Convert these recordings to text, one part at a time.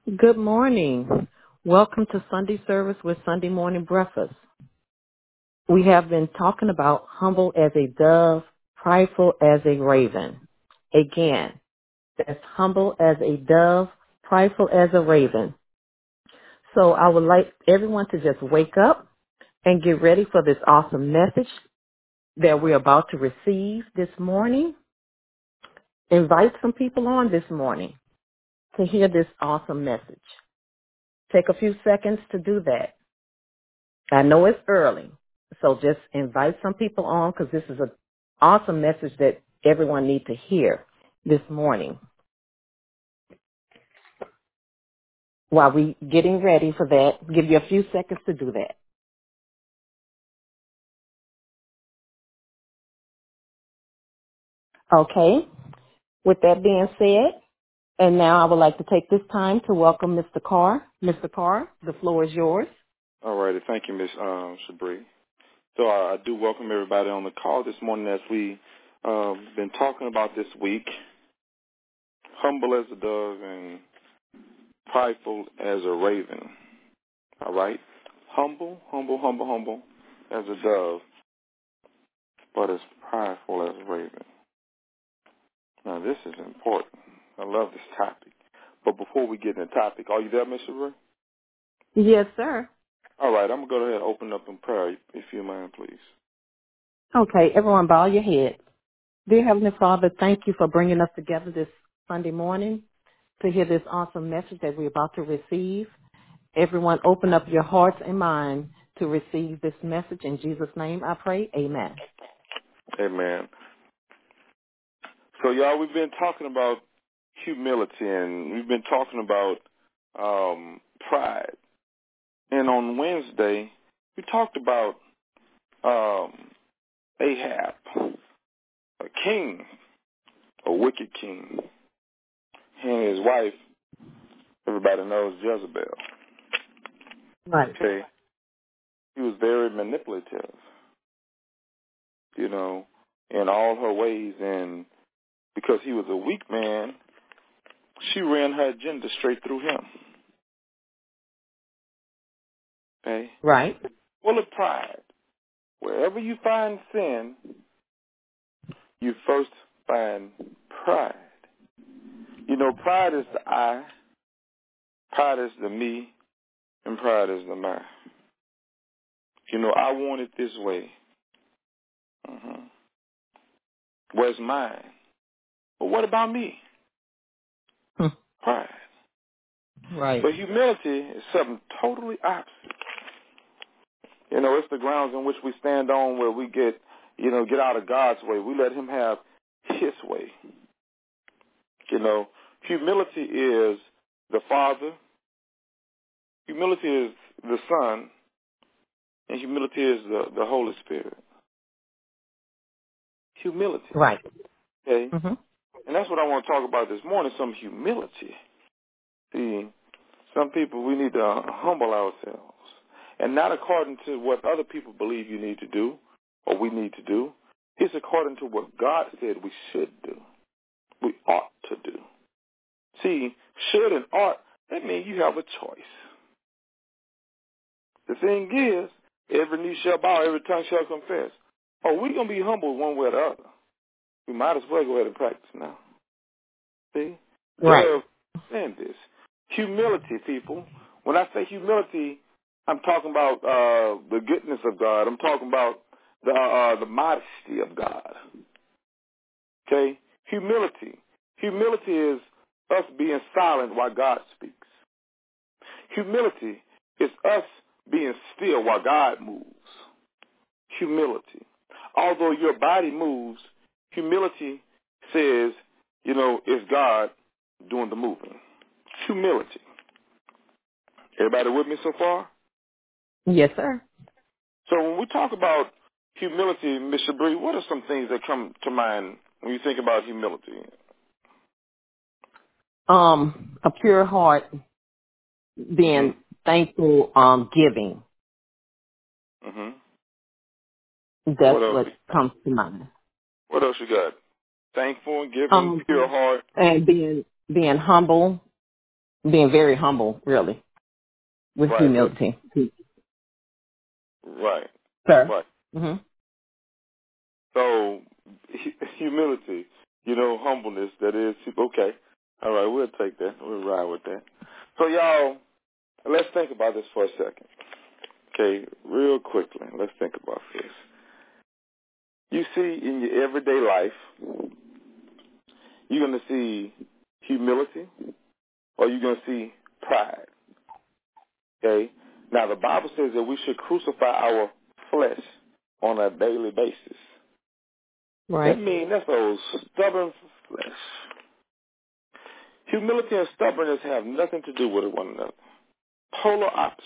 Good morning. Welcome to Sunday service with Sunday morning breakfast. We have been talking about humble as a dove, prideful as a raven. Again, that's humble as a dove, prideful as a raven. So I would like everyone to just wake up and get ready for this awesome message that we're about to receive this morning. Invite some people on this morning to hear this awesome message. Take a few seconds to do that. I know it's early, so just invite some people on because this is an awesome message that everyone needs to hear this morning. While we getting ready for that, give you a few seconds to do that. Okay, with that being said, and now I would like to take this time to welcome Mr. Carr. Mr. Carr, the floor is yours. All righty. Thank you, Ms. Shabri. So I do welcome everybody on the call this morning as we been talking about this week, humble as a dove and prideful as a raven. All right? Humble as a dove, but as prideful as a raven. Now, this is important. I love this topic. But before we get in the topic, are you there, Ms. Shabri? Yes, sir. All right. I'm going to go ahead and open up in prayer, if you mind, please. Okay, everyone bow your head. Dear Heavenly Father, thank you for bringing us together this Sunday morning to hear this awesome message that we're about to receive. Everyone open up your hearts and minds to receive this message. In Jesus' name I pray, amen. Amen. So, y'all, we've been talking about humility, and we've been talking about pride. And on Wednesday, we talked about Ahab, a king, a wicked king. He and his wife, everybody knows Jezebel. Right. Okay. He was very manipulative, in all her ways. And because he was a weak man, she ran her agenda straight through him. Okay. Right. Full of pride. Wherever you find sin, you first find pride. Pride is the I, pride is the me, and pride is the mine. I want it this way. Where's mine? But what about me? Pride. Right. But humility is something totally opposite. It's the grounds in which we stand on where we get out of God's way. We let him have his way. Humility is the Father. Humility is the Son. And humility is the Holy Spirit. Humility. Right. Okay? Mm-hmm. And that's what I want to talk about this morning, some humility. See, some people, we need to humble ourselves. And not according to what other people believe you need to do or we need to do. It's according to what God said we should do. We ought to do. See, should and ought, that means you have a choice. The thing is, every knee shall bow, every tongue shall confess. Oh, we're going to be humble one way or the other. We might as well go ahead and practice now. See? Right. Understand this. Humility, people. When I say humility, I'm talking about the goodness of God. I'm talking about the modesty of God. Okay? Humility. Humility is us being silent while God speaks. Humility is us being still while God moves. Humility. Although your body moves, humility says, it's God doing the moving. Humility. Everybody with me so far? Yes, sir. So when we talk about humility, Ms. Shabri, what are some things that come to mind when you think about humility? A pure heart, being thankful, giving. Mm-hmm. That's what comes to mind. What else you got? Thankful and giving, pure heart. And being humble being very humble, really, with Right. humility. Right. Sir. Right. Mm-hmm. So humility, humbleness, that is, okay. All right, we'll take that. We'll ride with that. So y'all, let's think about this for a second. Okay, real quickly, let's think about this. You see in your everyday life, you're going to see humility or you're going to see pride. Okay? Now, the Bible says that we should crucify our flesh on a daily basis. Right. That means that's those stubborn flesh. Humility and stubbornness have nothing to do with one another. Polar opposites.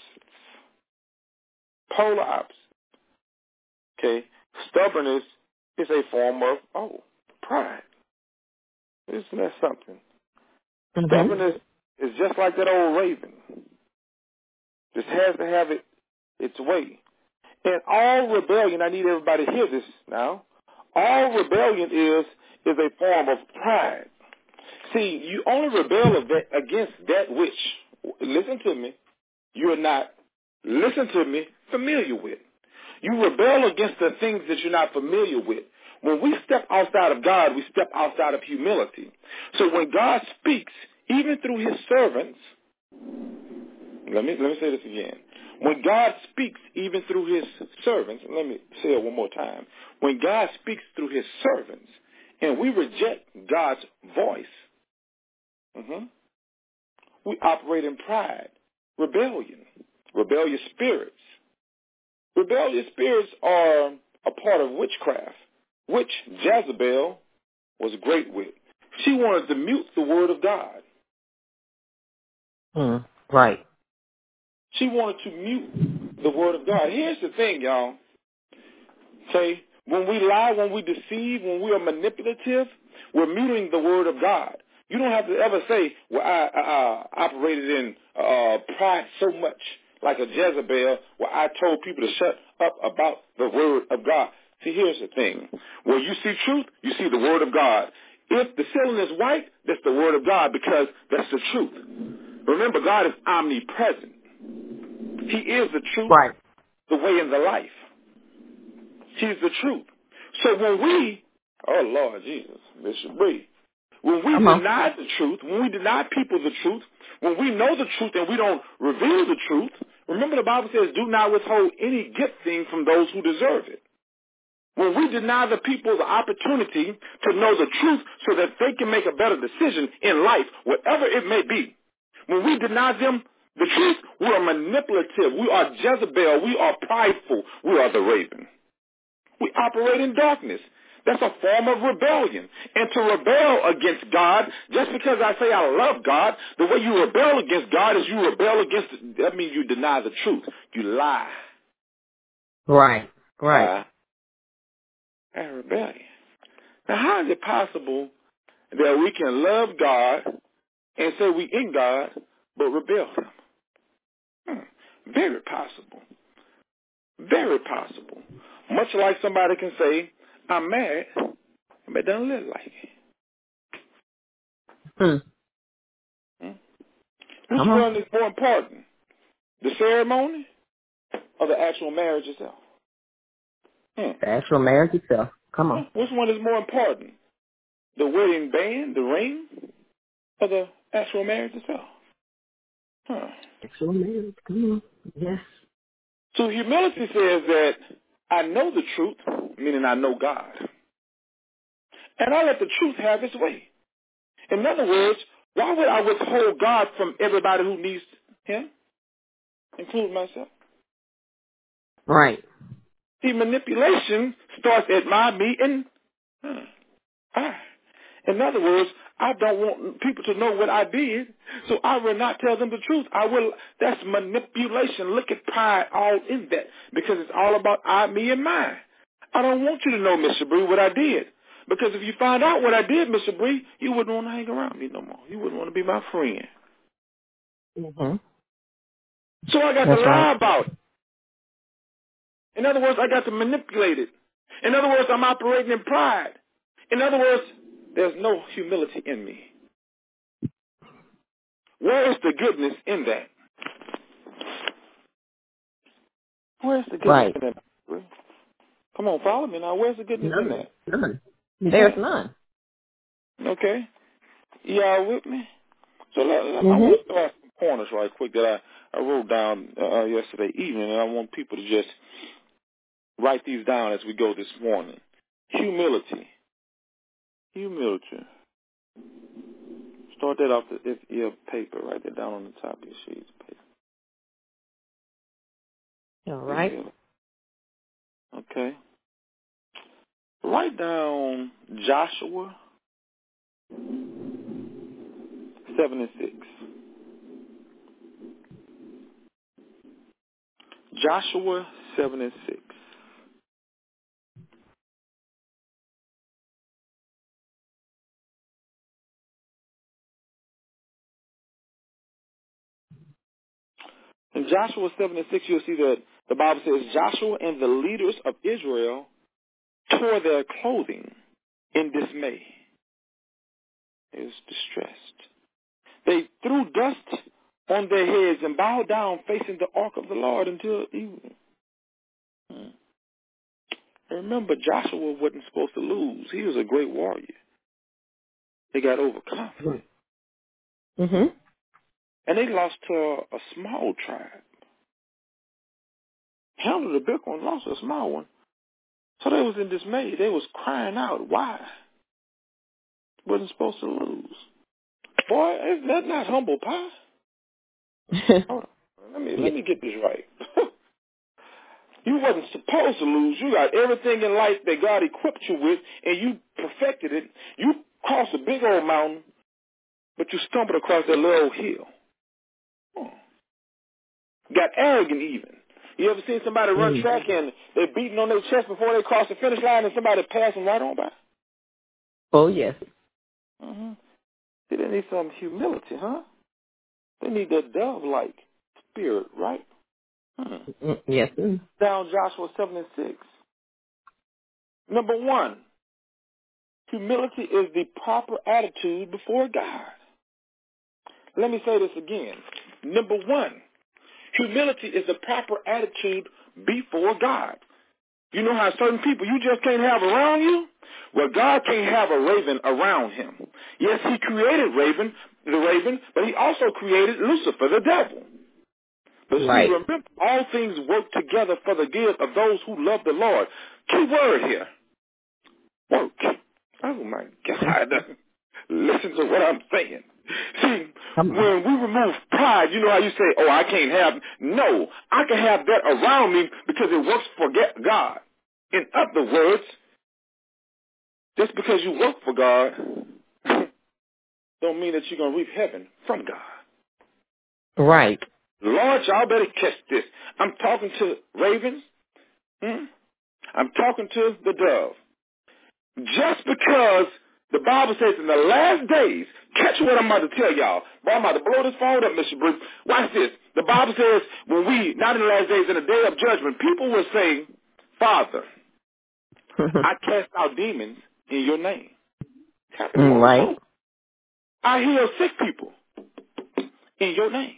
Polar opposites. Okay? Stubbornness is a form of, pride. Isn't that something? Mm-hmm. Stubbornness is just like that old raven. Just has to have its way. And all rebellion, I need everybody to hear this now, all rebellion is a form of pride. See, you only rebel against that which, listen to me, you are not, listen to me, familiar with. You rebel against the things that you're not familiar with. When we step outside of God, we step outside of humility. So when God speaks, even through his servants, let me say this again. When God speaks, even through his servants, let me say it one more time. When God speaks through his servants, and we reject God's voice, we operate in pride, rebellion, rebellious spirits. Rebellious spirits are a part of witchcraft, which Jezebel was great with. She wanted to mute the word of God. Right. She wanted to mute the word of God. Here's the thing, y'all. Okay, when we lie, when we deceive, when we are manipulative, we're muting the word of God. You don't have to ever say, well, I operated in pride so much, like a Jezebel, where I told people to shut up about the word of God. See, here's the thing. When you see truth, you see the word of God. If the ceiling is white, that's the word of God, because that's the truth. Remember, God is omnipresent. He is the truth, Right. the way, and the life. He's the truth. So when we, oh Lord Jesus, Bishop Bree, when we deny the truth, when we deny people the truth, when we know the truth and we don't reveal the truth, remember the Bible says, do not withhold any good thing from those who deserve it. When we deny the people the opportunity to know the truth so that they can make a better decision in life, whatever it may be, when we deny them the truth, we are manipulative, we are Jezebel, we are prideful, we are the raven. We operate in darkness. That's a form of rebellion. And to rebel against God, just because I say I love God, the way you rebel against God is you rebel against, that means you deny the truth. You lie. Right. Right. And rebellion. Now, how is it possible that we can love God and say we in God, but rebel him? Very possible. Very possible. Much like somebody can say, I'm married, but it doesn't look like it. Which one is more important, the ceremony or the actual marriage itself? The actual marriage itself. Come on. Which one is more important, the wedding band, the ring, or the actual marriage itself? Actual marriage. Come on. Yes. So humility says that I know the truth, meaning I know God, and I let the truth have its way. In other words, why would I withhold God from everybody who needs him, including myself? Right. See, manipulation starts at my, me, and I. In other words, I don't want people to know what I did, so I will not tell them the truth. That's manipulation. Look at pride all in that, because it's all about I, me, and mine. I don't want you to know, Mr. Bree, what I did. Because if you find out what I did, Mr. Bree, you wouldn't want to hang around me no more. You wouldn't want to be my friend. So I got to lie about it. In other words, I got to manipulate it. In other words, I'm operating in pride. In other words, there's no humility in me. Where is the goodness in that? Where's the goodness Right. in that? Come on, follow me now. Where's the goodness in None. that? None. There's none. Okay. Y'all with me? So I Mhm. want to start some pointers right quick that I wrote down yesterday evening, and I want people to just write these down as we go this morning. Humility. Humility. Start that off your paper. Write that down on the top of your sheets of paper. All right. Humility. Okay. Write down Joshua 7:6. Joshua 7:6. In Joshua 7:6, you'll see that the Bible says Joshua and the leaders of Israel tore their clothing in dismay. They was distressed. They threw dust on their heads and bowed down facing the ark of the Lord until evening. And remember, Joshua wasn't supposed to lose. He was a great warrior. They got overconfident. Mhm. And they lost to a small tribe. Handled a big one, lost a small one. So they was in dismay. They was crying out. Why? Wasn't supposed to lose. Boy, is that not humble pie? Hold on. Let me get this right. You wasn't supposed to lose. You got everything in life that God equipped you with, and you perfected it. You crossed a big old mountain, but you stumbled across that little hill. Oh. Got arrogant even. You ever seen somebody run Mm. track and they're beating on their chest before they cross the finish line and somebody pass them right on by? Oh yes. Mm-hmm. See, they need some humility, huh? They need that dove-like spirit, right? Yes. Mm. Down Joshua 7:6. Number one, humility is the proper attitude before God. Let me say this again. Number one, humility is the proper attitude before God. You know how certain people you just can't have around you? Well, God can't have a raven around him. Yes, he created the raven, but he also created Lucifer, the devil. But see, Right. remember, all things work together for the good of those who love the Lord. Key word here, work. Oh, my God. Listen to what I'm saying. See, Come on. when we remove pride, you know how you say, oh, I can't have. No, I can have that around me because it works for God. In other words, just because you work for God don't mean that you're going to reap heaven from God. Right. Lord, y'all better catch this. I'm talking to ravens. I'm talking to the dove. Just because the Bible says in the last days, catch what I'm about to tell y'all. Boy, I'm about to blow this phone up, Mr. Bruce. Watch this. The Bible says when not in the last days, in the day of judgment, people will say, Father, I cast out demons in your name. Happened a long Right. time. I heal sick people in your name.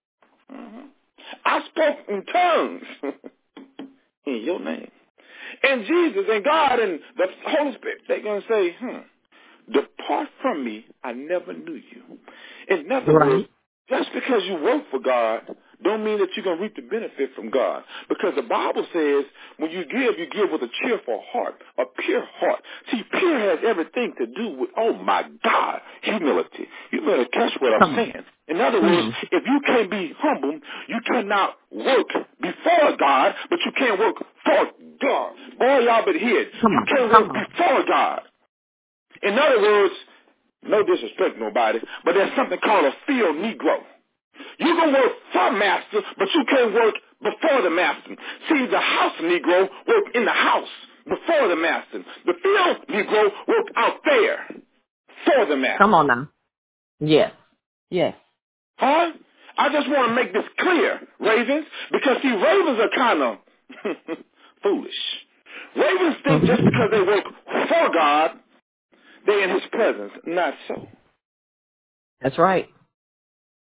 I spoke in tongues in your name. And Jesus and God and the Holy Spirit, they're going to say, depart from me, I never knew you. In other words, Right. just because you work for God don't mean that you're going to reap the benefit from God. Because the Bible says when you give with a cheerful heart, a pure heart. See, pure has everything to do with, oh my God, humility. You better catch what I'm Come on. saying. In other words, Mm. if you can't be humble, you cannot work before God, but you can't work for God. Boy, y'all better hear it. Come You on. can't Come work on. before God. In other words, no disrespect nobody, but there's something called a field Negro. You can work for master, but you can't work before the master. See, the house Negro work in the house before the master. The field Negro work out there for the Come master. on now. Yes. Yes. Huh? I just want to make this clear, ravens, because see, ravens are kind of foolish. Ravens think just Mhm. because they work for God, they're in his presence. Not so. That's right.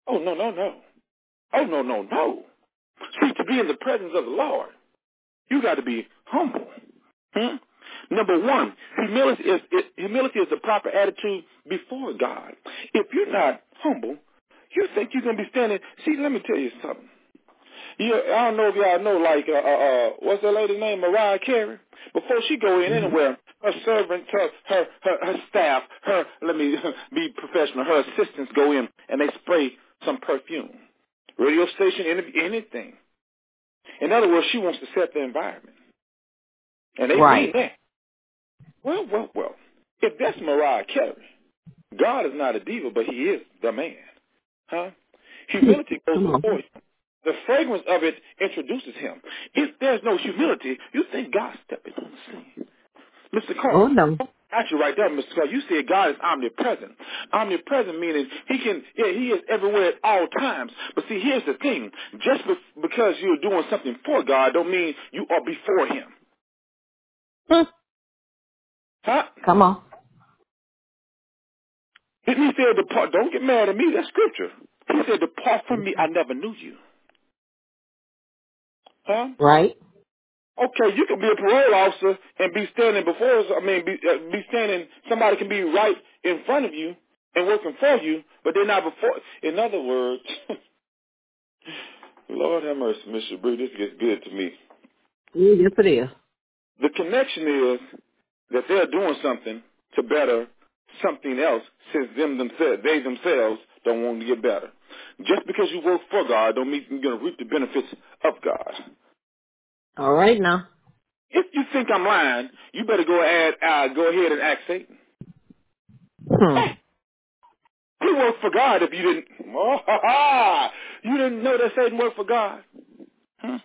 Oh, no, no, no. Oh, no, no, no. See, to be in the presence of the Lord, you got to be humble. Hmm? Number one, humility is the proper attitude before God. If you're not humble, you think you're going to be standing. See, let me tell you something. I don't know if y'all know, like, what's that lady's name, Mariah Carey? Before she go in Mm-hmm. anywhere, her servants, her staff, let me be professional, her assistants go in and they spray some perfume. Radio station, anything. In other words, she wants to set the environment. And they mean Right. that. Well. If that's Mariah Carey, God is not a diva, but he is the man. Huh? Humility goes Come on. before him. The fragrance of it introduces him. If there's no humility, you think God's stepping on the scene. Mr. Oh Carr, no. actually right there, Mr. Carr, you said God is omnipresent. Omnipresent meaning he is everywhere at all times. But see, here's the thing. Just because you're doing something for God don't mean you are before him. Hmm. Huh? Come on. Didn't he say, depart, don't get mad at me, that's scripture. He said, depart from me, I never knew you. Huh? Right. Okay, you can be a parole officer and be standing before us. Be standing. Somebody can be right in front of you and working for you, but they're not before. In other words, Lord have mercy, Mr. Bree, this gets good to me. Yes, it is. The connection is that they're doing something to better something else, since they themselves don't want to get better. Just because you work for God don't mean you're going to reap the benefits of God. All right now. If you think I'm lying, you better go ahead and ask Satan. Hmm. Hey, he worked for God if you didn't. Oh, ha, ha. You didn't know that Satan worked for God. Huh?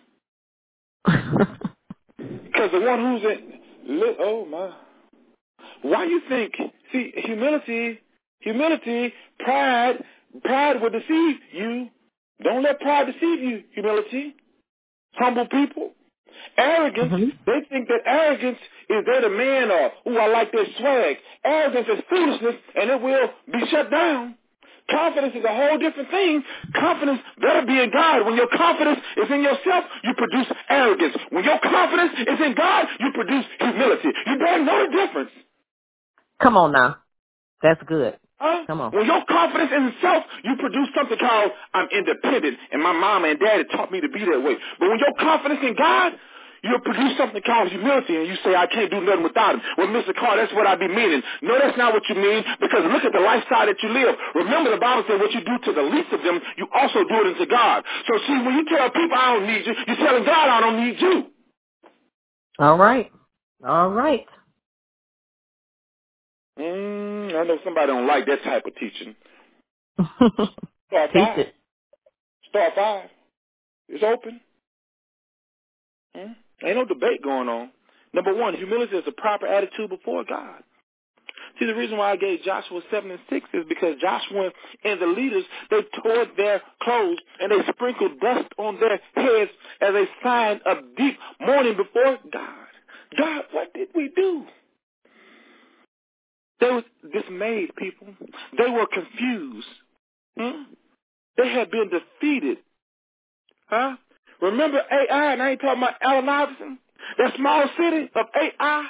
Because the one who's oh my. Why you think, see, humility, pride will deceive you. Don't let pride deceive you, humility. Humble people. Arrogance, Mm-hmm. they think that arrogance is they're the man or, ooh, I like their swag. Arrogance is foolishness and it will be shut down. Confidence is a whole different thing. Confidence better be in God. When your confidence is in yourself, you produce arrogance. When your confidence is in God, you produce humility. You better know the difference. Come on now. That's good. Huh? Come on. When your confidence in self, you produce something called I'm independent, and my mama and daddy taught me to be that way. But when your confidence in God, you'll produce something called humility, and you say, I can't do nothing without him. Well, Mr. Carr, that's what I be meaning. No, that's not what you mean, because look at the lifestyle that you live. Remember, the Bible said what you do to the least of them, you also do it unto God. So see, when you tell people I don't need you, you're telling God I don't need you. All right. All right. I know somebody don't like that type of teaching. Star Teach 5. it. Star 5. It's open. Ain't no debate going on. Number one, humility is a proper attitude before God. See, the reason why I gave Joshua 7 and 6 is because Joshua and the leaders, they tore their clothes and they sprinkled dust on their heads as a sign of deep mourning before God. God, what did we do? They were dismayed, people. They were confused. They had been defeated. Huh? Remember AI, and I ain't talking about Allen Iverson? That small city of AI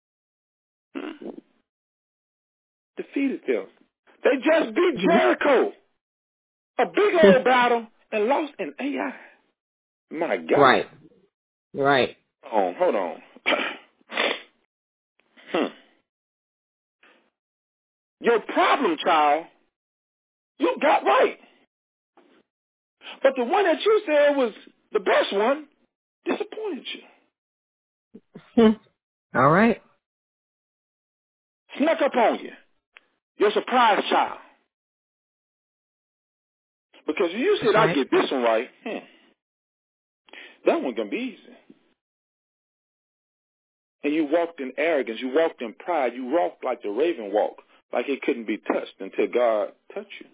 defeated them. They just beat Mhm. Jericho. A big old battle and lost in AI. My God. Right. Right. Hold on. Your problem, child, you got right. But the one that you said was the best one disappointed you. All right. Snuck up on you. Your surprise child. Because you That's said, I right. get this one right. That one going to be easy. And you walked in arrogance. You walked in pride. You walked like the raven walked, like it couldn't be touched until God touched you.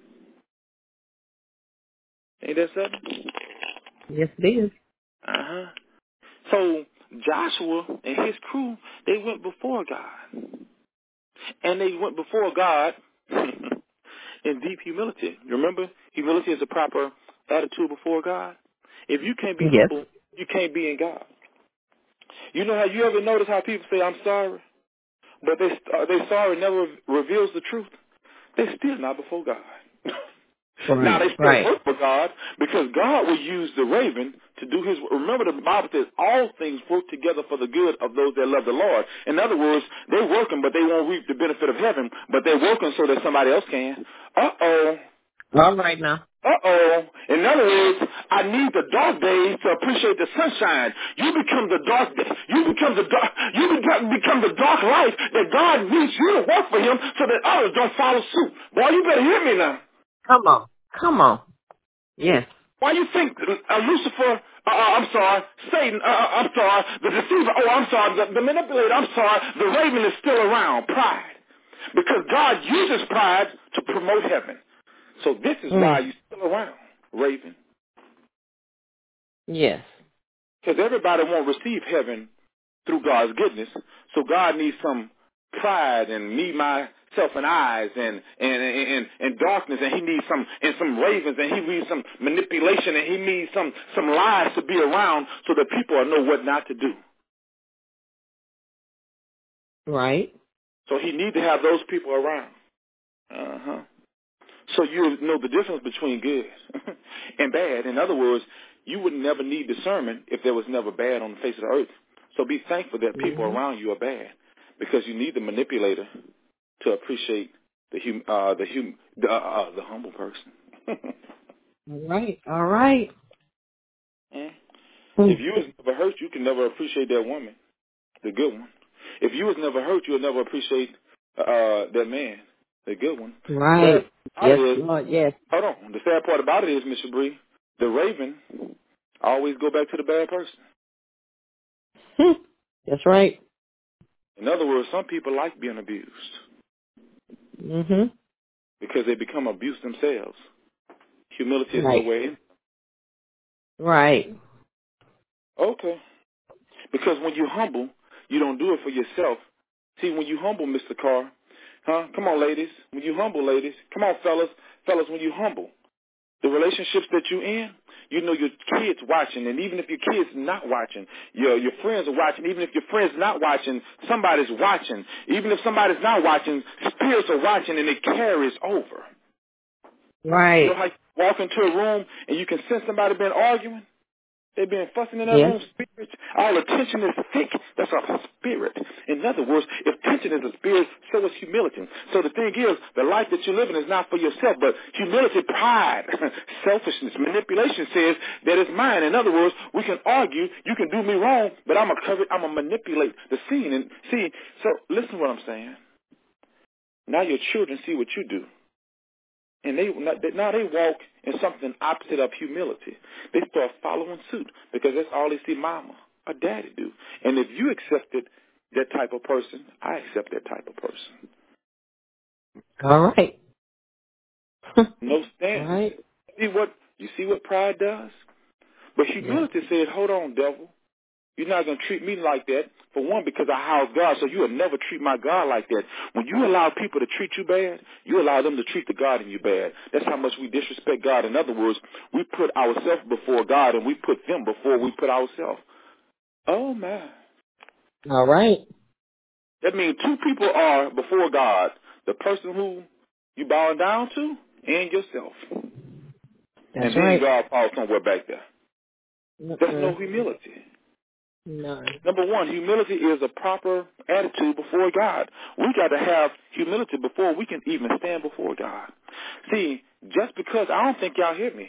Ain't that something? Yes, it is. Uh-huh. So Joshua and his crew, they went before God. And they went before God, in deep humility. Remember, humility is a proper attitude before God. If you can't be Yes. humble, you can't be in God. You know how you ever notice how people say, I'm sorry, but they sorry never reveals the truth? They still not before God. Now they still Right. work for God because God will use the raven to do his. Remember the Bible says all things work together for the good of those that love the Lord. In other words, they're working but they won't reap the benefit of heaven, but they're working so that somebody else can. Uh-oh. All right now. Uh-oh. In other words, I need the dark days to appreciate the sunshine. You become the dark day. Become the dark life that God needs you to work for him so that others don't follow suit. Boy, you better hear me now. Come on. Come on. Yes. Why you think Lucifer, Satan, the deceiver, the manipulator, the raven is still around? Pride. Because God uses pride to promote heaven. So this is why you're still around, raven. Yes. Because everybody won't receive heaven through God's goodness. So God needs some pride and me, myself, and eyes and darkness, and he needs some ravens, and he needs some manipulation, and he needs some lies to be around so that people will know what not to do. Right. So he needs to have those people around. So you know the difference between good and bad. In other words, you would never need discernment if there was never bad on the face of the earth. So be thankful that people around you are bad, because you need the manipulator to appreciate the humble person. All right. If you was never hurt, you can never appreciate that woman, the good one. If you was never hurt, you'll never appreciate that man, the good one. Right. Yes, Lord, yes. Hold on. The sad part about it is, Mr. Bree, the raven always go back to the bad person. That's right. In other words, some people like being abused because they become abused themselves. Humility is nowhere in. Right. Okay. Because when you humble, you don't do it for yourself. See, when you humble, Mr. Carr, come on, ladies. When you humble, ladies. Come on, fellas. Fellas, when you humble, the relationships that you're in, you know your kids watching, and even if your kids not watching, your friends are watching. Even if your friends not watching, somebody's watching. Even if somebody's not watching, spirits are watching, and it carries over. Right. You know how you walk into a room and you can sense somebody been arguing? They've been fussing in that room. Spirits, all the tension is thick. That's a spirit. In other words, if tension is a spirit, so is humility. So the thing is, the life that you're living is not for yourself, but humility, pride, selfishness, manipulation says that it's mine. In other words, we can argue, you can do me wrong, but I'm gonna manipulate the scene. And see, so listen to what I'm saying. Now your children see what you do. And now they walk in something opposite of humility. They start following suit because that's all they see mama or daddy do. And if you accepted that type of person, I accept that type of person. All right. No standards. Right. You see what pride does? But humility says, hold on, devil. You're not going to treat me like that, for one, because I house God, so you will never treat my God like that. When you allow people to treat you bad, you allow them to treat the God in you bad. That's how much we disrespect God. In other words, we put ourselves before God, and we put them before we put ourselves. Oh, man. All right. That means two people are before God, the person who you bowing down to and yourself. That's and then right. God falls somewhere back there. That's no humility. No. Number one, humility is a proper attitude before God. We got to have humility before we can even stand before God. See, just because I don't think y'all hear me,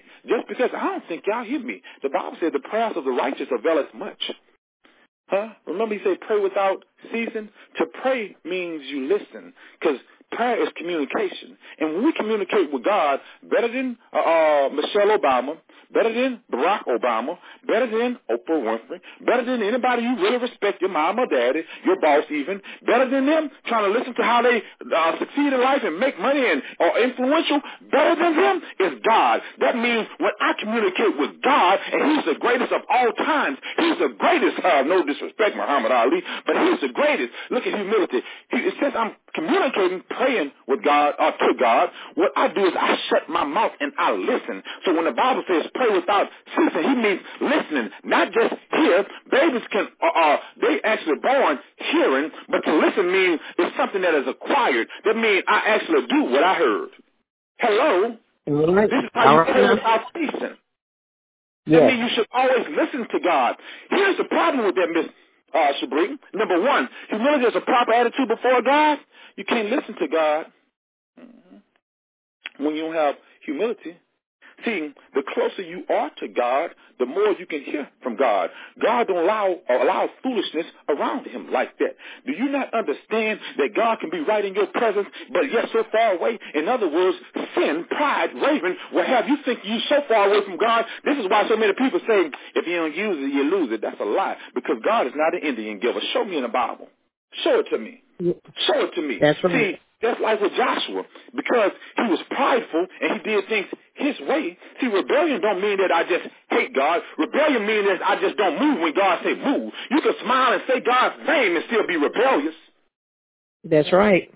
the Bible said the prayers of the righteous availeth much. Remember he said pray without ceasing? To pray means you listen, because prayer is communication. And when we communicate with God, better than Michelle Obama, better than Barack Obama, better than Oprah Winfrey, better than anybody you really respect, your mom or daddy, your boss even, better than them trying to listen to how they succeed in life and make money and are influential, better than them is God. That means when I communicate with God, and he's the greatest of all times, he's the greatest, no disrespect, Muhammad Ali, but he's the greatest. Look at humility. It says communicating, praying with God or to God, what I do is I shut my mouth and I listen. So when the Bible says pray without ceasing, he means listening, not just hear. Babies can, they actually born hearing, but to listen means it's something that is acquired. That means I actually do what I heard. Hello? Right. This is how All you right pray now. without ceasing. That Yes. means you should always listen to God. Here's the problem with that, Miss Shabri. Number one, humility is a proper attitude before God. You can't listen to God when you don't have humility. See, the closer you are to God, the more you can hear from God. God don't allow foolishness around him like that. Do you not understand that God can be right in your presence, but yet so far away? In other words, sin, pride, raving will have you think you so far away from God. This is why so many people say, if you don't use it, you lose it. That's a lie, because God is not an Indian giver. Show me in the Bible. Show it to me. Show it to me. That's right. See, that's like with Joshua, because he was prideful and he did things his way. See, rebellion don't mean that I just hate God. Rebellion means that I just don't move when God say move. You can smile and say God's name and still be rebellious. That's right.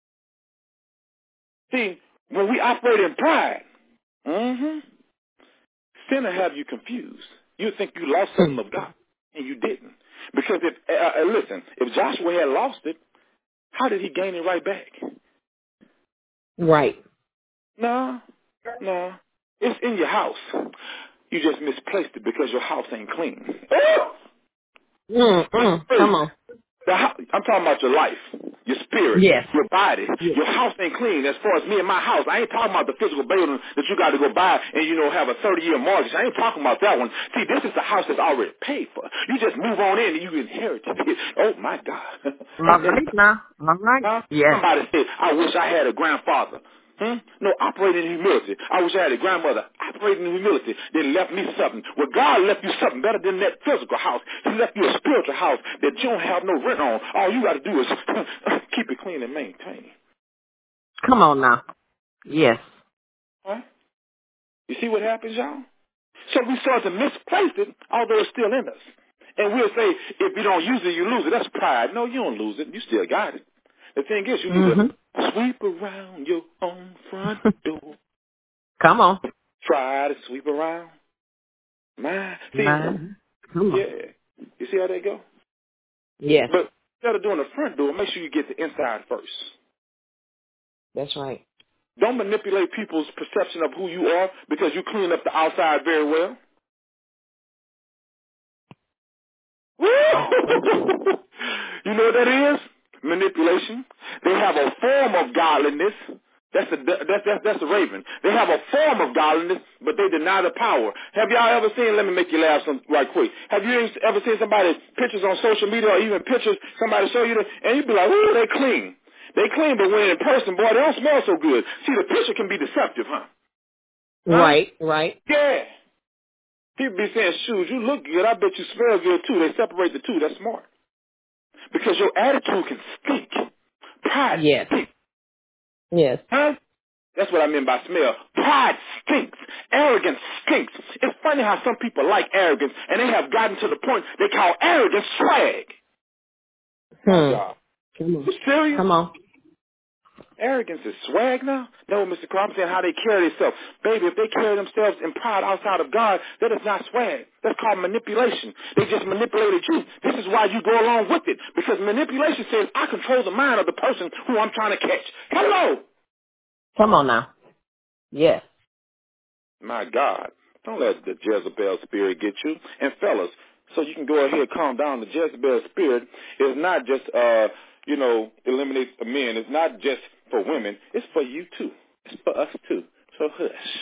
See, when we operate in pride, sin will have you confused. You think you lost something of God, and you didn't. Because if, listen, if Joshua had lost it, how did he gain it right back? Right. No. It's in your house. You just misplaced it because your house ain't clean. Come on. I'm talking about your life, your spirit, Yes. your body. Yes. Your house ain't clean. As far as me and my house, I ain't talking about the physical building that you got to go buy and, have a 30-year mortgage. I ain't talking about that one. See, this is the house that's already paid for. You just move on in and you inherit it. Oh, my God. All right now. All right. Huh? Yes. Somebody said, I wish I had a grandfather. No, operate in humility. I wish I had a grandmother. Operate in humility. Then left me something. Well, God left you something better than that physical house. He left you a spiritual house that you don't have no rent on. All you got to do is keep it clean and maintain. Come on now. Yes. Huh? You see what happens, y'all? So we start to misplace it, although it's still in us. And we'll say, if you don't use it, you lose it. That's pride. No, you don't lose it. You still got it. The thing is, you need to sweep around your own front door. Come on. Try to sweep around. See, Come on. yeah. You see how they go? Yes. But instead of doing the front door, make sure you get the inside first. That's right. Don't manipulate people's perception of who you are because you clean up the outside very well. You know what that is? Manipulation. They have a form of godliness. That's the raven. They have a form of godliness, but they deny the power. Have y'all ever seen, let me make you laugh right quick. Have you ever seen somebody pictures on social media or even pictures, somebody show you that, and you be like, ooh, they clean. They clean, but when in person, boy, they don't smell so good. See, the picture can be deceptive, huh? Right. Right. Yeah. People be saying, shoes, you look good. I bet you smell good, too. They separate the two. That's smart. Because your attitude can stink. Pride Yes. stinks. Yes. Huh? That's what I mean by smell. Pride stinks. Arrogance stinks. It's funny how some people like arrogance, and they have gotten to the point they call arrogance swag. My God. Come on. You serious? Come on. Arrogance is swag now? No, Mr. Carr, I'm saying how they carry themselves. Baby, if they carry themselves in pride outside of God, that is not swag. That's called manipulation. They just manipulated you. This is why you go along with it. Because manipulation says, I control the mind of the person who I'm trying to catch. Hello! Come on now. Yes. My God. Don't let the Jezebel spirit get you. And fellas, so you can go ahead and calm down. The Jezebel spirit is not just, eliminate men. It's not just for women. It's for you too. It's for us too. So hush.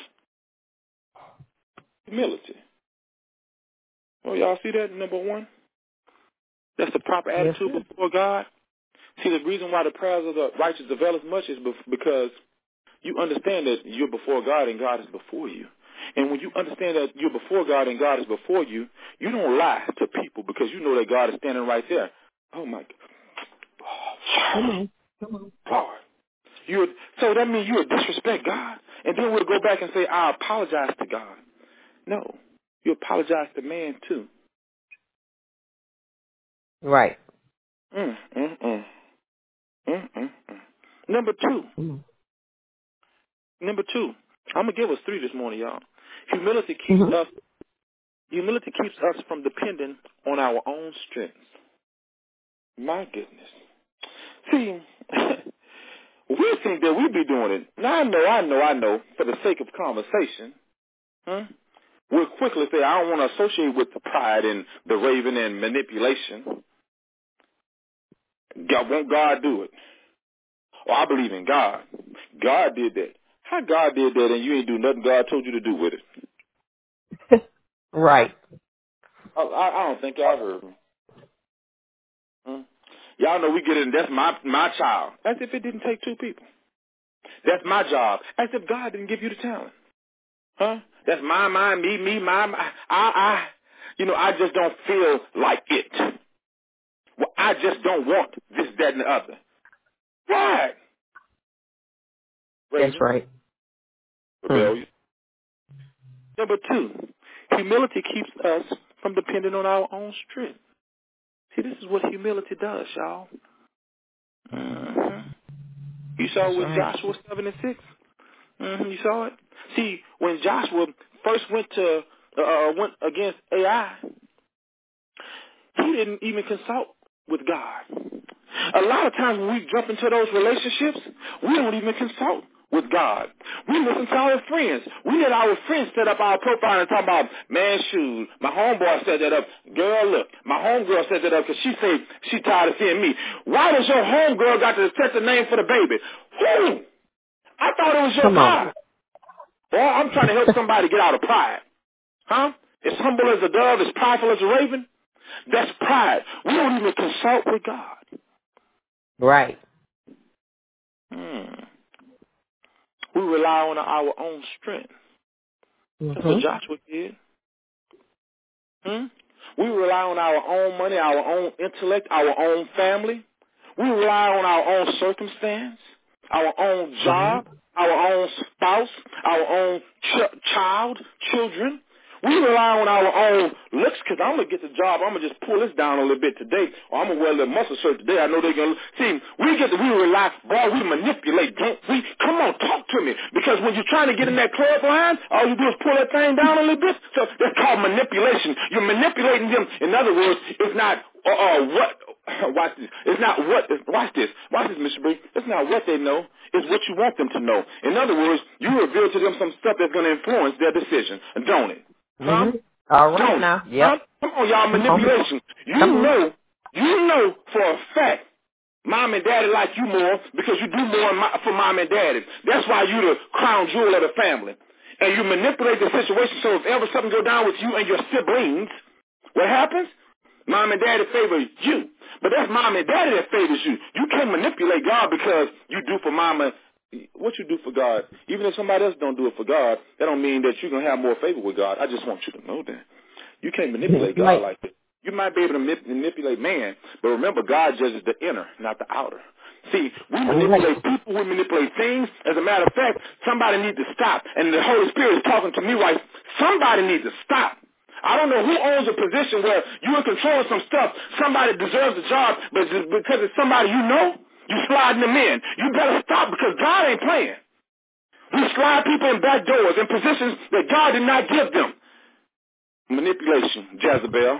Humility. Oh, y'all see that? Number one. That's the proper Yes. attitude before God. See, the reason why the prayers of the righteous avail as much is because you understand that you're before God and God is before you. And when you understand that you're before God and God is before you, you don't lie to people because you know that God is standing right there. Oh, my God. Come on. Lord. So that means you would disrespect God. And then we'll go back and say, I apologize to God. No. You apologize to man, too. Right. Mm, mm, mm. Mm, mm, mm. Number two. Mm-hmm. Number two. I'm gonna give us three this morning, y'all. Humility keeps Mm-hmm. us. Humility keeps us from depending on our own strength. My goodness. See, we think that we be doing it. Now I know. For the sake of conversation, we'll quickly say I don't want to associate with the pride and the raving and manipulation. Won't God do it? Well, I believe in God. God did that. How God did that and you ain't do nothing God told you to do with it? Right. I don't think y'all heard me. Y'all know we get in, that's my child. As if it didn't take two people. That's my job. As if God didn't give you the talent. Huh? That's my, me, my, I just don't feel like it. Well, I just don't want this, that, and the other. Right. That's Raven. right. Rebellion. Number two, humility keeps us from depending on our own strength. See, this is what humility does, y'all. You saw it with Joshua 7 and 6? You saw it? See, when Joshua first went against AI, he didn't even consult with God. A lot of times when we jump into those relationships, we don't even consult with God. We listen to our friends. We let our friends set up our profile and talk about, man, shoot, my homeboy set that up. Girl, look, my homegirl set that up because she said she tired of seeing me. Why does your homegirl got to set the name for the baby? Who? I thought it was your Come on. God. Well, I'm trying to help somebody get out of pride. Huh? As humble as a dove, as powerful as a raven, that's pride. We don't even consult with God. Right. We rely on our own strength. That's what Joshua did. We rely on our own money, our own intellect, our own family. We rely on our own circumstance, our own job, our own spouse, our own children. We rely on our own looks because I'm going to get the job. I'm going to just pull this down a little bit today, or I'm going to wear a little muscle shirt today. I know they're going to see. We rely, boy, we manipulate, don't we? Come on, talk to me. Because when you're trying to get in that club line, all you do is pull that thing down a little bit. So that's called manipulation. You're manipulating them. In other words, it's not what. Watch this. It's not what. Watch this, Mr. B. It's not what they know. It's what you want them to know. In other words, you reveal to them some stuff that's going to influence their decision, don't it? Huh? All right Don't. now. Yep. Huh? Come on, y'all, manipulation. You know for a fact mom and daddy like you more because you do more for mom and daddy. That's why you the crown jewel of the family. And you manipulate the situation so if ever something go down with you and your siblings, what happens? Mom and daddy favor you. But that's mom and daddy that favors you. You can't manipulate God because you do for mama what you do for God. Even if somebody else don't do it for God, that don't mean that you're going to have more favor with God. I just want you to know that. You can't manipulate God like that. You might be able to manipulate man, but remember, God judges the inner, not the outer. See, we manipulate people, we manipulate things. As a matter of fact, somebody needs to stop. And the Holy Spirit is talking to me right. Somebody needs to stop. I don't know who owns a position where you're in control of some stuff. Somebody deserves a job, but just because it's somebody you know, you sliding them in. You better stop because God ain't playing. We slide people in back doors in positions that God did not give them. Manipulation, Jezebel.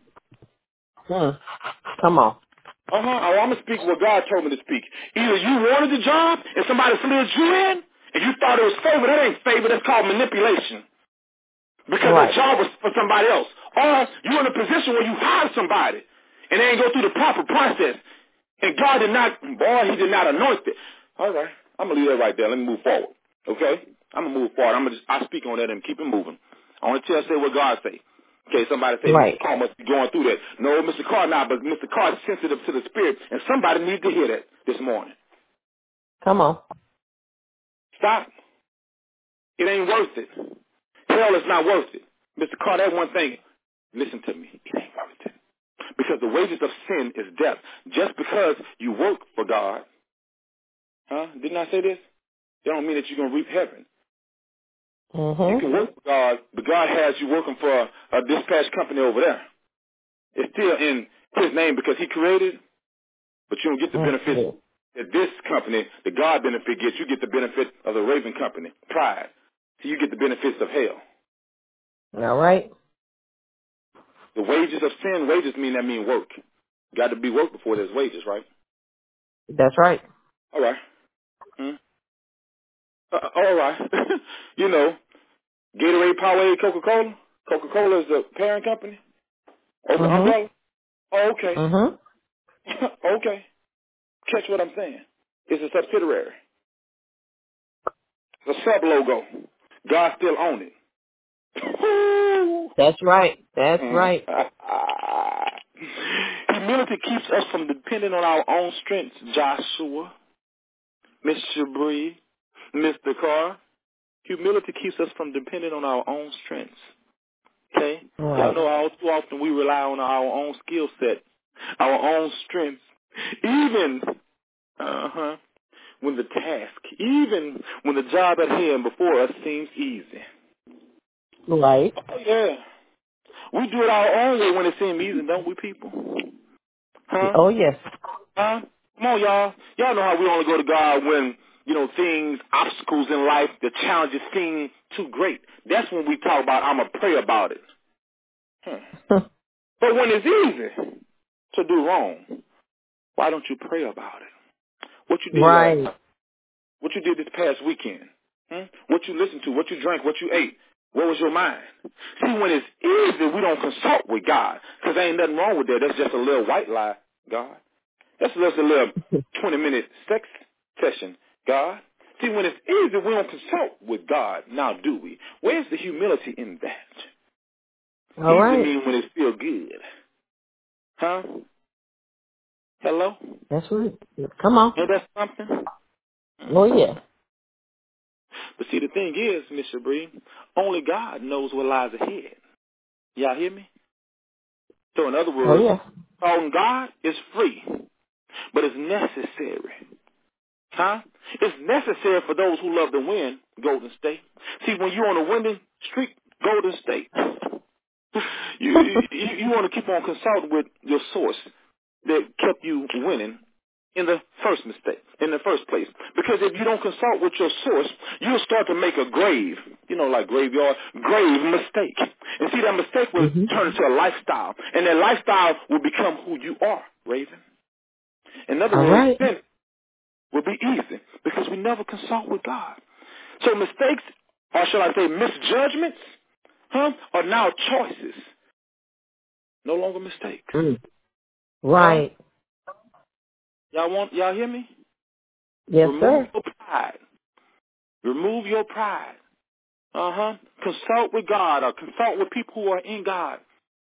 Come on. Oh, I'm going to speak what God told me to speak. Either you wanted the job and somebody slid you in and you thought it was favor. That ain't favor. That's called manipulation. Because that job was for somebody else. Or you're in a position where you hire somebody and they ain't go through the proper process. And God did not, he did not anoint it. All right. I'm going to leave that right there. Let me move forward. Okay? I'm going to move forward. I speak on that and keep it moving. I want to say what God say. Okay, somebody say, Mr. Carr must be going through that. No, Mr. Carr not, but Mr. Carr is sensitive to the spirit, and somebody needs to hear that this morning. Come on. Stop. It ain't worth it. Hell is not worth it. Mr. Carr, that one thing, listen to me. It ain't worth it. Because the wages of sin is death. Just because you work for God, didn't I say this? That don't mean that you're going to reap heaven. You can work for God, but God has you working for a dispatch company over there. It's still in his name because he created, but you don't get the benefits that this company, the God benefit gets, you get the benefit of the Raven company, pride. So you get the benefits of hell. All right. The wages of sin, wages mean work. Got to be work before there's wages, right? That's right. All right. All right. You know, Gatorade, Powerade, Coca-Cola. Coca-Cola is the parent company or the Mhm. umbrella. Oh, okay. Mhm. Okay. Catch what I'm saying. It's a subsidiary. It's a sub-logo. God still owns it. That's right. That's right. Humility keeps us from depending on our own strengths, Joshua, Mr. Bree, Mr. Carr. Humility keeps us from depending on our own strengths. Okay? Y'all Right. know all too often we rely on our own skill set, our own strengths, even when the task, even when the job at hand before us seems easy. Right. Oh, yeah. We do it our own way when it seems easy, don't we, people? Huh? Oh yes. Huh? Come on, y'all. Y'all know how we only go to God when, things, obstacles in life, the challenges seem too great. That's when we talk about, I'm going to pray about it. Huh. But when it's easy to do wrong, why don't you pray about it? What you did last Right. night? What you did this past weekend? What you listened to? What you drank? What you ate? What was your mind? See, when it's easy, we don't consult with God because there ain't nothing wrong with that. That's just a little white lie, God. That's just a little 20-minute sex session, God. See, when it's easy, we don't consult with God. Now, do we? Where's the humility in that? All Easy right. means when it feels good. Huh? Hello? That's right. Come on. Ain't that something? Oh yeah. But see, the thing is, Mr. Bree, only God knows what lies ahead. Y'all hear me? So in other Oh words, yeah. following God is free, but it's necessary. Huh? It's necessary for those who love to win, Golden State. See, when you're on a winning streak, Golden State, you want to keep on consulting with your source that kept you winning in the first place. Because if you don't consult with your source, you'll start to make a grave, like graveyard, grave mistake. And see, that mistake will Mhm. turn into a lifestyle. And that lifestyle will become who you are, Raven. In other All words, right. sin will be easy because we never consult with God. So mistakes, or shall I say misjudgments, are now choices, no longer mistakes. Mm. Huh? Right. Y'all hear me? Yes, Remove sir. your pride. Remove your pride. Consult with God or consult with people who are in God.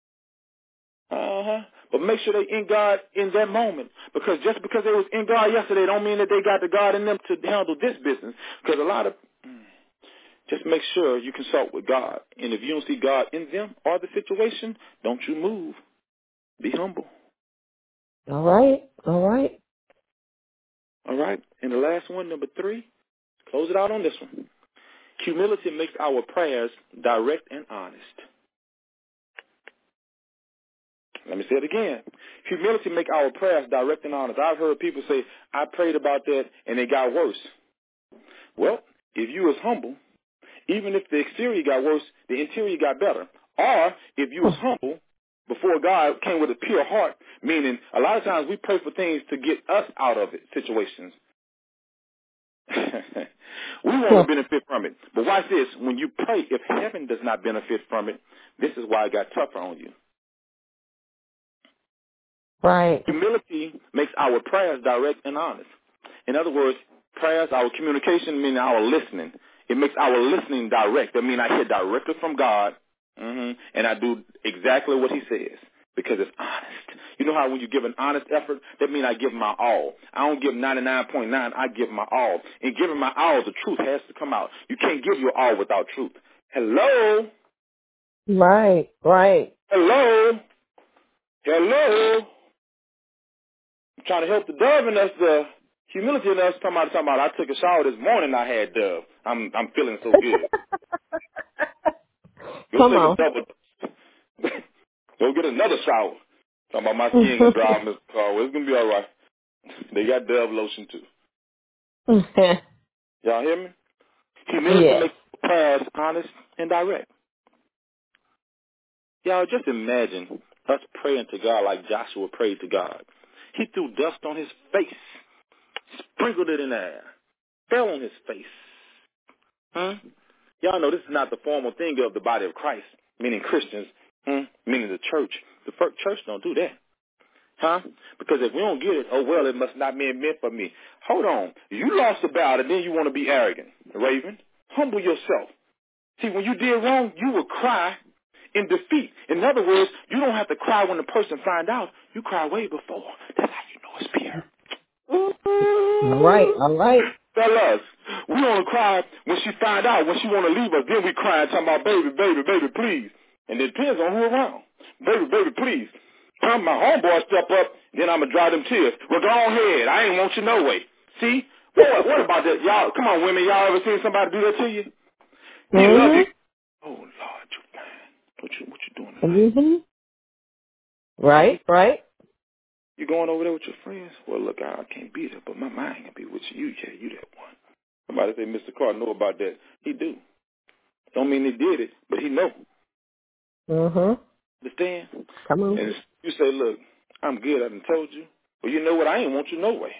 But make sure they in God in that moment. Because just because they was in God yesterday don't mean that they got the God in them to handle this business. Because just make sure you consult with God. And if you don't see God in them or the situation, don't you move. Be humble. All right. All right. All right? And the last one, number 3, close it out on this one. Humility makes our prayers direct and honest. Let me say it again. Humility makes our prayers direct and honest. I've heard people say, I prayed about that and it got worse. Well, if you was humble, even if the exterior got worse, the interior got better. Or if you was humble before God came with a pure heart, meaning a lot of times we pray for things to get us out of it, situations. We want to benefit from it. But watch this. When you pray, if heaven does not benefit from it, this is why it got tougher on you. Right. Humility makes our prayers direct and honest. In other words, prayers, our communication, meaning our listening. It makes our listening direct. That means I hear directly from God, and I do exactly what he says because it's honest. You know how when you give an honest effort, that means I give my all. I don't give 99.9. I give my all. And giving my all, the truth has to come out. You can't give your all without truth. Hello? Right. Right. Hello? Hello? I'm trying to help the dove in us, the humility in us. Talking about, I took a shower this morning, I had dove. I'm feeling so good. Go Come take a on. double. Go get another shower. Talking about my skin gonna dry on this car. Well, it's gonna be all right. They got Dove lotion too. Y'all hear me? Humility Yes. makes prayers honest and direct. Y'all just imagine us praying to God like Joshua prayed to God. He threw dust on his face, sprinkled it in the air, fell on his face. Y'all know this is not the formal thing of the body of Christ, meaning Christians, meaning the church. The church don't do that. Because if we don't get it, oh, well, it must not be meant for me. Hold on. You lost the battle, and then you want to be arrogant. Raven, humble yourself. See, when you did wrong, you would cry in defeat. In other words, you don't have to cry when the person find out. You cry way before. That's how you know it's pure. Right. All right. Fellas, we want to cry when she find out, when she want to leave us. Then we cry and talking about, baby, baby, baby, please. And it depends on who around. Baby, baby, please. Come, my homeboy step up, then I'm going to dry them tears. Well, go ahead. I ain't want you no way. See? What about that? Y'all, come on, women. Y'all ever seen somebody do that to you? He love you. Oh, Lord, you fine. What you doing tonight? Right. Right. You going over there with your friends? Well, look, I can't be there, but my mind can be with you. Yeah, you that one. Somebody say Mr. Carter know about that. He do. Don't mean he did it, but he know. Understand? Come on. And you say, look, I'm good. I done told you. Well, you know what? I ain't want you no way.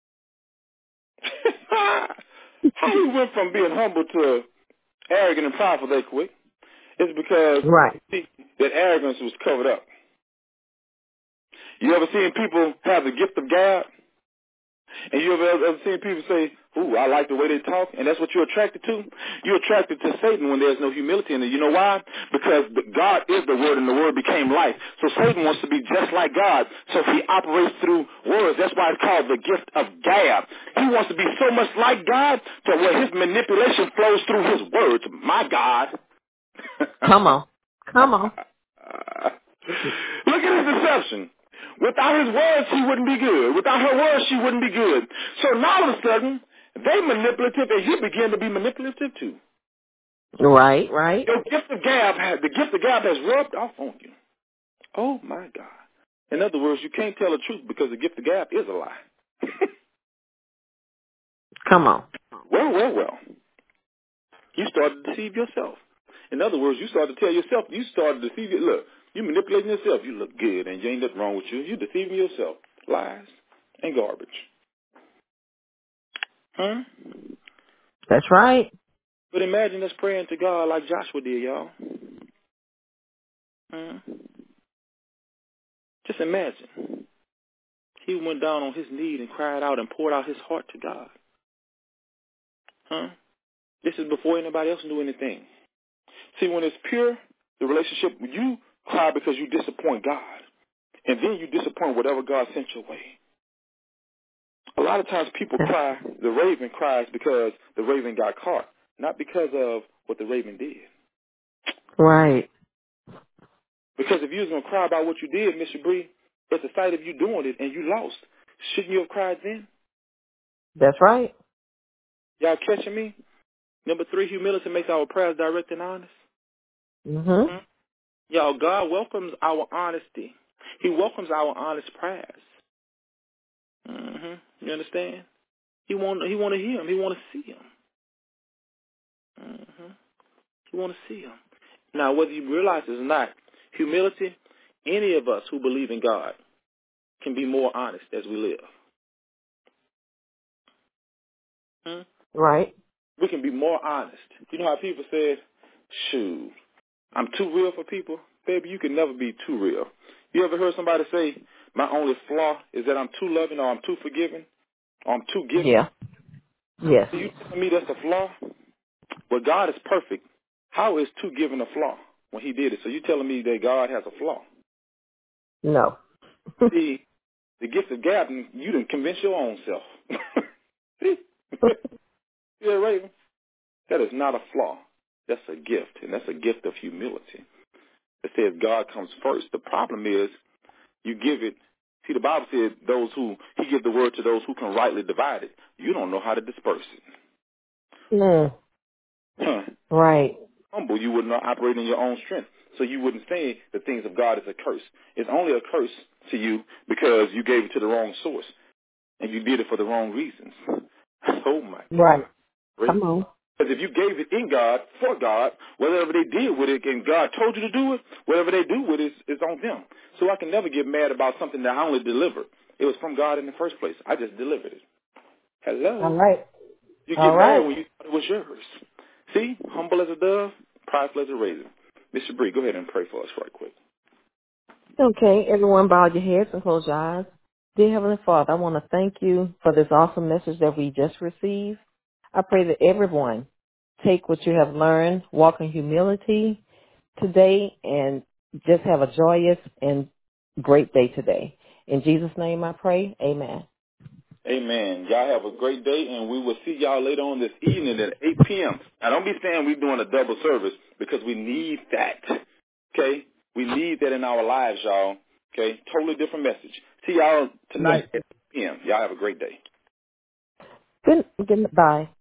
How you went from being humble to arrogant and prideful that quick? It's because Right. that arrogance was covered up. You ever seen people have the gift of gab? And you ever seen people say, ooh, I like the way they talk, and that's what you're attracted to? You're attracted to Satan when there's no humility in it. You know why? Because God is the Word, and the Word became life. So Satan wants to be just like God, so he operates through words. That's why it's called the gift of gab. He wants to be so much like God to where his manipulation flows through his words. My God. Come on. Come on. Look at his deception. Without his words, he wouldn't be good. Without her words, she wouldn't be good. So now all of a sudden, they manipulative, and you begin to be manipulative too. Right. Right. The gift of gab has rubbed off on you. Oh my God. In other words, you can't tell the truth because the gift of gab is a lie. Come on. Well. You start to deceive yourself. In other words, you start to tell yourself, you start to deceive Look, you manipulating yourself. You look good, and you ain't nothing wrong with you. You deceiving yourself. Lies and garbage. That's right. But imagine us praying to God like Joshua did, y'all. Just imagine. He went down on his knee and cried out and poured out his heart to God. This is before anybody else knew anything. See, when it's pure, the relationship, you cry because you disappoint God. And then you disappoint whatever God sent your way. A lot of times people cry, the raven cries because the raven got caught, not because of what the raven did. Right. Because if you was going to cry about what you did, Mr. Bree, it's the sight of you doing it and you lost. Shouldn't you have cried then? That's right. Y'all catching me? Number 3, humility makes our prayers direct and honest. Y'all, God welcomes our honesty. He welcomes our honest prayers. You understand? He want to hear him. He want to see him. He want to see him. Now, whether you realize it or not, humility, any of us who believe in God can be more honest as we live. Right. We can be more honest. You know how people said, shoot, I'm too real for people? Baby, you can never be too real. You ever heard somebody say, my only flaw is that I'm too loving or I'm too forgiving or I'm too giving? Yeah. Yes. So you telling me that's a flaw? Well, God is perfect. How is too giving a flaw when he did it? So you telling me that God has a flaw? No. See, the gift of gab, you didn't convince your own self. See? Yeah, Raven. That is not a flaw. That's a gift, and that's a gift of humility. It says God comes first. The problem is you give it. See, the Bible says he gives the word to those who can rightly divide it. You don't know how to disperse it. Right. Humble, you would not operate in your own strength. So you wouldn't say the things of God is a curse. It's only a curse to you because you gave it to the wrong source. and you did it for the wrong reasons. Oh, my Right. God. Come on. Because if you gave it in God, for God, whatever they did with it, and God told you to do it, whatever they do with it is on them. So I can never get mad about something that I only delivered. It was from God in the first place. I just delivered it. All Hello? right. You All get mad right. when you thought it was yours. See? Humble as a dove, prideful as a raisin. Mr. Bree, go ahead and pray for us right quick. Okay, everyone bow your heads and close your eyes. Dear Heavenly Father, I want to thank you for this awesome message that we just received. I pray that everyone take what you have learned, walk in humility today, and just have a joyous and great day today. In Jesus' name I pray, amen. Amen. Y'all have a great day, and we will see y'all later on this evening at 8 p.m. Now, don't be saying we're doing a double service because we need that. Okay? We need that in our lives, y'all. Okay? Totally different message. See y'all Yes. tonight at 8 p.m. Y'all have a great day. Goodbye.